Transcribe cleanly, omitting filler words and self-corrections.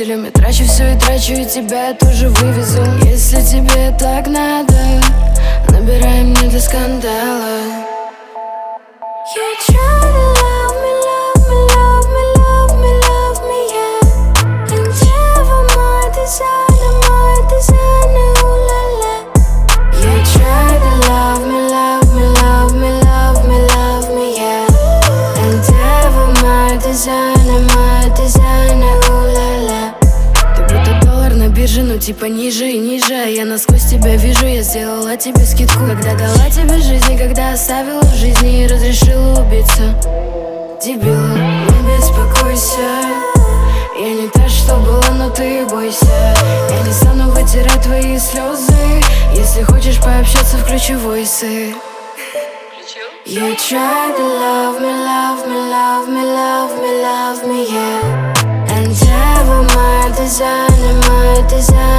водителем. Я трачу все и трачу, и тебя я тоже вывезу. Если тебе так надо, набирай мне для скандала. You try to love me, love me, love me, love me, love me, yeah. And never my designer, ooh la la. You try to love me, love me, love me, love me, love me, yeah. And never my designer, ooh la la. Ты будто доллар на бирже, ну типа ниже и ниже. А я насквозь тебя вижу, я сделала тебе скидку. Когда дала тебе жизни, когда оставила в жизни и разрешила убиться. Дебила, не беспокойся, я не та, что была, но ты бойся. Я не стану вытирать твои слезы. Если хочешь пообщаться, включи войсы. You try to love me, love me, love me, love me, love me, yeah. And never my designer,